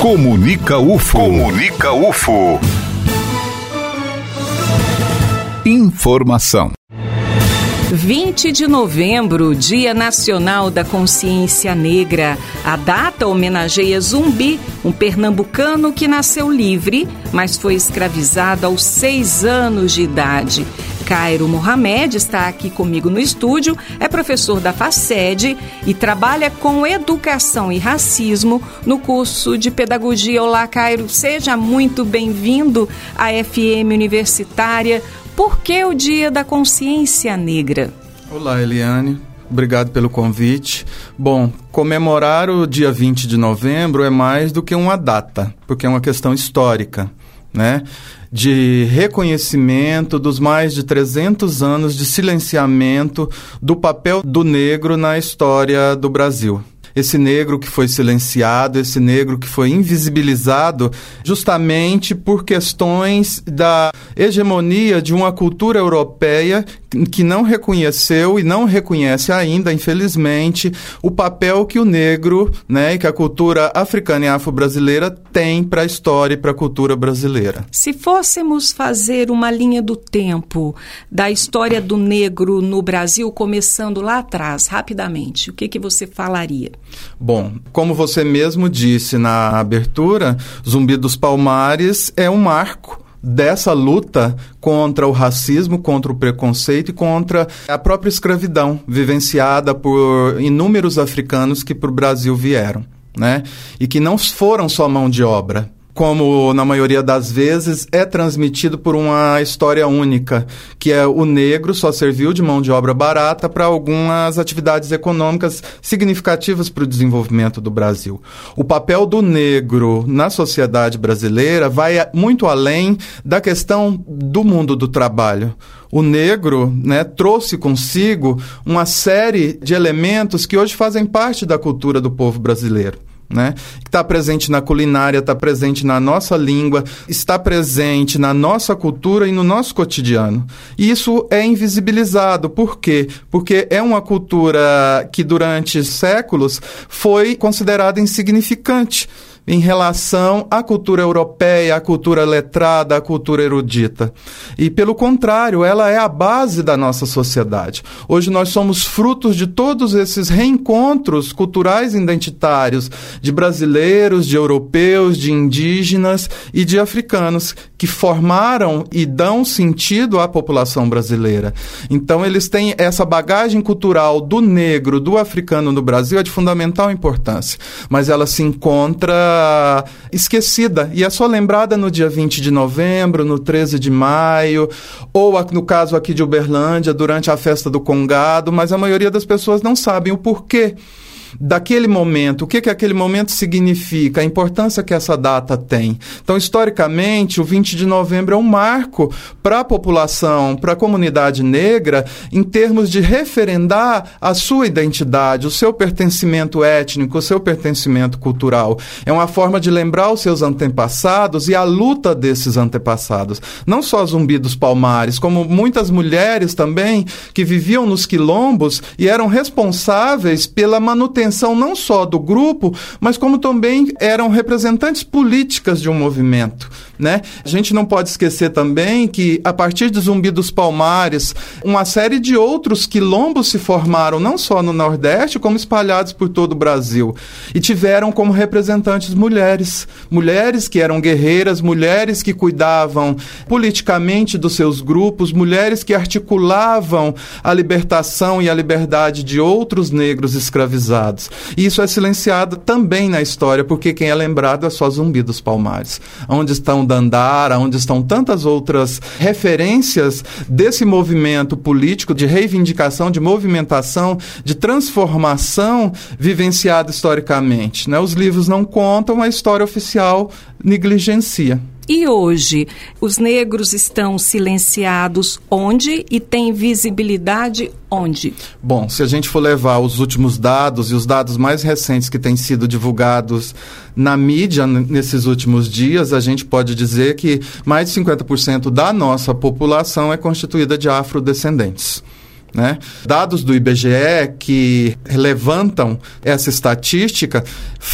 Comunica UFO. Comunica UFO. Informação. 20 de novembro, Dia Nacional da Consciência Negra. A data homenageia Zumbi, um pernambucano que nasceu livre, mas foi escravizado aos 6 anos de idade. Cairo Mohamed está aqui comigo no estúdio, é professor da FACED e trabalha com educação e racismo no curso de pedagogia. Olá, Cairo, seja muito bem-vindo à FM Universitária. Por que o Dia da Consciência Negra? Olá, Eliane. Obrigado pelo convite. Bom, comemorar o dia 20 de novembro é mais do que uma data, porque é uma questão histórica, né? De reconhecimento dos mais de 300 anos de silenciamento do papel do negro na história do Brasil. Esse negro que foi silenciado, esse negro que foi invisibilizado justamente por questões da hegemonia de uma cultura europeia que não reconheceu e não reconhece ainda, infelizmente, o papel que o negro, né, e que a cultura africana e afro-brasileira tem para a história e para a cultura brasileira. Se fôssemos fazer uma linha do tempo da história do negro no Brasil, começando lá atrás, rapidamente, o que você falaria? Bom, como você mesmo disse na abertura, Zumbi dos Palmares é um marco dessa luta contra o racismo, contra o preconceito e contra a própria escravidão vivenciada por inúmeros africanos que para o Brasil vieram, né? E que não foram só mão de obra, como na maioria das vezes é transmitido por uma história única, que é o negro só serviu de mão de obra barata para algumas atividades econômicas significativas para o desenvolvimento do Brasil. O papel do negro na sociedade brasileira vai muito além da questão do mundo do trabalho. O negro, né, trouxe consigo uma série de elementos que hoje fazem parte da cultura do povo brasileiro, né? Está presente na culinária, está presente na nossa língua, está presente na nossa cultura e no nosso cotidiano. E isso é invisibilizado. Por quê? Porque é uma cultura que durante séculos foi considerada insignificante em relação à cultura europeia, à cultura letrada, à cultura erudita. E, pelo contrário, ela é a base da nossa sociedade. Hoje nós somos frutos de todos esses reencontros culturais identitários de brasileiros, de europeus, de indígenas e de africanos que formaram e dão sentido à população brasileira. Então, eles têm essa bagagem cultural do negro, do africano no Brasil, é de fundamental importância, mas ela se encontra esquecida e é só lembrada no dia 20 de novembro, no 13 de maio, ou no caso aqui de Uberlândia, durante a festa do Congado, mas a maioria das pessoas não sabem o porquê daquele momento, o que aquele momento significa, a importância que essa data tem. Então, historicamente, o 20 de novembro é um marco para a população, para a comunidade negra, em termos de referendar a sua identidade, o seu pertencimento étnico, o seu pertencimento cultural. É uma forma de lembrar os seus antepassados e a luta desses antepassados. Não só Zumbi dos Palmares, como muitas mulheres também que viviam nos quilombos e eram responsáveis pela manutenção não só do grupo, mas como também eram representantes políticas de um movimento, né? A gente não pode esquecer também que, a partir de Zumbi dos Palmares, uma série de outros quilombos se formaram, não só no Nordeste, como espalhados por todo o Brasil. E tiveram como representantes mulheres. Mulheres que eram guerreiras, mulheres que cuidavam politicamente dos seus grupos, mulheres que articulavam a libertação e a liberdade de outros negros escravizados. E isso é silenciado também na história, porque quem é lembrado é só Zumbi dos Palmares. Onde estão Dandara, onde estão tantas outras referências desse movimento político de reivindicação, de movimentação, de transformação vivenciado historicamente, né? Os livros não contam, a história oficial negligencia. E hoje, os negros estão silenciados onde e têm visibilidade onde? Bom, se a gente for levar os últimos dados e os dados mais recentes que têm sido divulgados na mídia nesses últimos dias, a gente pode dizer que mais de 50% da nossa população é constituída de afrodescendentes. né? Dados do IBGE que levantam essa estatística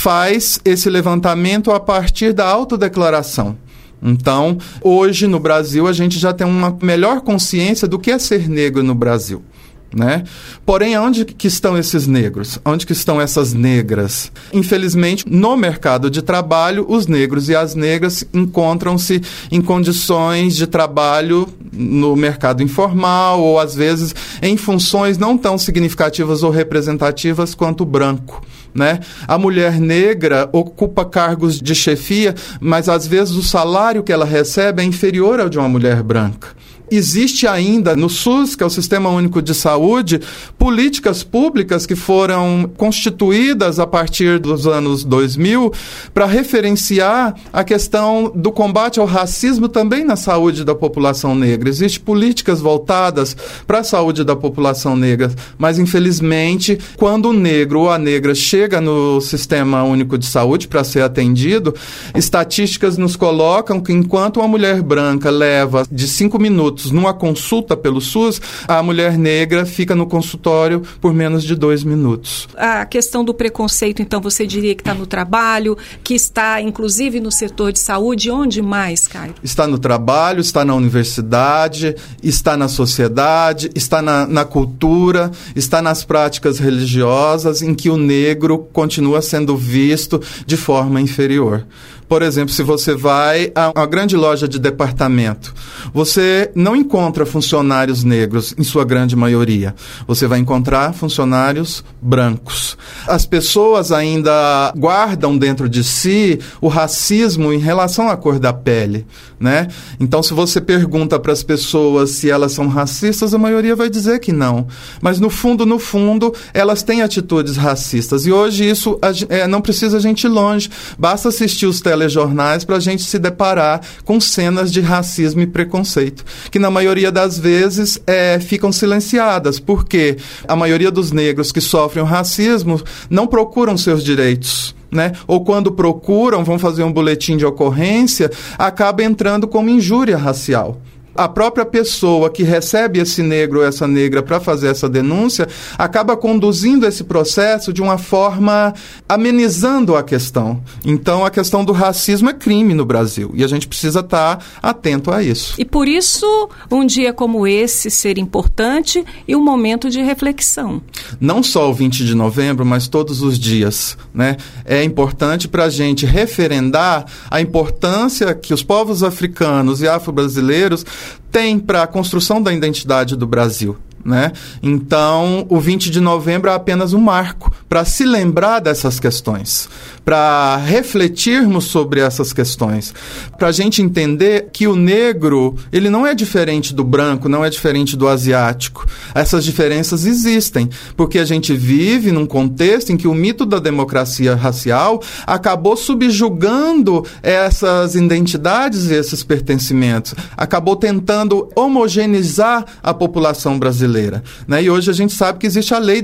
faz esse levantamento a partir da autodeclaração. Então, hoje no Brasil a gente já tem uma melhor consciência do que é ser negro no Brasil, né? Porém, onde que estão esses negros? Onde que estão essas negras? Infelizmente, no mercado de trabalho, os negros e as negras encontram-se em condições de trabalho no mercado informal ou, às vezes, em funções não tão significativas ou representativas quanto o branco, né? A mulher negra ocupa cargos de chefia, mas, às vezes, o salário que ela recebe é inferior ao de uma mulher branca. Existe ainda no SUS, que é o Sistema Único de Saúde, políticas públicas que foram constituídas a partir dos anos 2000 para referenciar a questão do combate ao racismo também na saúde da população negra. Existem políticas voltadas para a saúde da população negra, mas infelizmente, quando o negro ou a negra chega no Sistema Único de Saúde para ser atendido, estatísticas nos colocam que enquanto uma mulher branca leva de 5 minutos numa consulta pelo SUS, a mulher negra fica no consultório por menos de 2 minutos. A questão do preconceito, então, você diria que está no trabalho, que está, inclusive, no setor de saúde. Onde mais, Caio? Está no trabalho, está na universidade, está na sociedade, está na cultura, está nas práticas religiosas, em que o negro continua sendo visto de forma inferior. Por exemplo, se você vai a uma grande loja de departamento, você não encontra funcionários negros, em sua grande maioria. Você vai encontrar funcionários brancos. As pessoas ainda guardam dentro de si o racismo em relação à cor da pele, né? Então, se você pergunta para as pessoas se elas são racistas, a maioria vai dizer que não. Mas, no fundo, elas têm atitudes racistas. E hoje isso não precisa a gente ir longe. Basta assistir os telejornais para a gente se deparar com cenas de racismo e preconceito, que na maioria das vezes ficam silenciadas, porque a maioria dos negros que sofrem o racismo não procuram seus direitos, né? Ou quando procuram, vão fazer um boletim de ocorrência, acaba entrando como injúria racial. A própria pessoa que recebe esse negro ou essa negra para fazer essa denúncia acaba conduzindo esse processo de uma forma amenizando a questão. Então, a questão do racismo é crime no Brasil e a gente precisa estar atento a isso. E por isso, um dia como esse ser importante e um momento de reflexão. Não só o 20 de novembro, mas todos os dias, né? É importante para a gente referendar a importância que os povos africanos e afro-brasileiros têm para a construção da identidade do Brasil, né? Então, o 20 de novembro é apenas um marco para se lembrar dessas questões, para refletirmos sobre essas questões, para a gente entender que o negro, ele não é diferente do branco, não é diferente do asiático. Essas diferenças existem, porque a gente vive num contexto em que o mito da democracia racial acabou subjugando essas identidades e esses pertencimentos, acabou tentando homogeneizar a população brasileira, né? E hoje a gente sabe que existe a Lei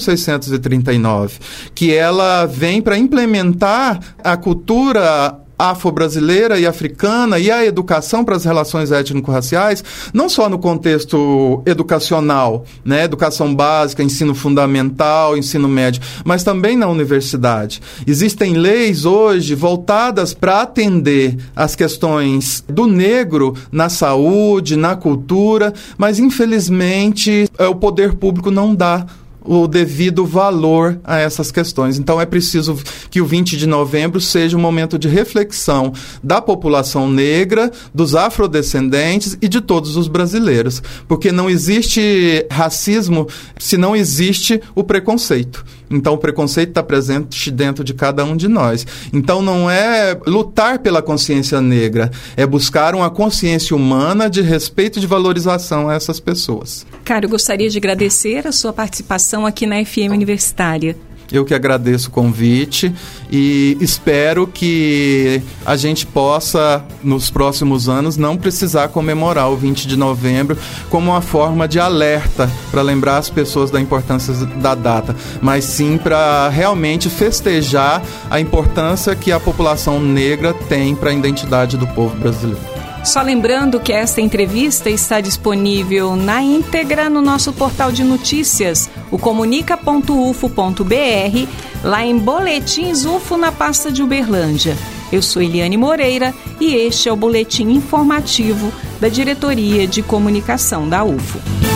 10.639, que ela vem para implementar a cultura afro-brasileira e africana e a educação para as relações étnico-raciais, não só no contexto educacional, né, educação básica, ensino fundamental, ensino médio, mas também na universidade. Existem leis hoje voltadas para atender as questões do negro na saúde, na cultura, mas infelizmente o poder público não dá o devido valor a essas questões. Então, é preciso que o 20 de novembro seja um momento de reflexão da população negra, dos afrodescendentes e de todos os brasileiros. Porque não existe racismo se não existe o preconceito. Então, o preconceito está presente dentro de cada um de nós. Então, não é lutar pela consciência negra, é buscar uma consciência humana de respeito e de valorização a essas pessoas. Cara, eu gostaria de agradecer a sua participação aqui na FM Universitária. Eu que agradeço o convite e espero que a gente possa, nos próximos anos, não precisar comemorar o 20 de novembro como uma forma de alerta para lembrar as pessoas da importância da data, mas sim para realmente festejar a importância que a população negra tem para a identidade do povo brasileiro. Só lembrando que esta entrevista está disponível na íntegra no nosso portal de notícias, o comunica.ufo.br, lá em Boletins UFO na pasta de Uberlândia. Eu sou Eliane Moreira e este é o boletim informativo da Diretoria de Comunicação da UFO.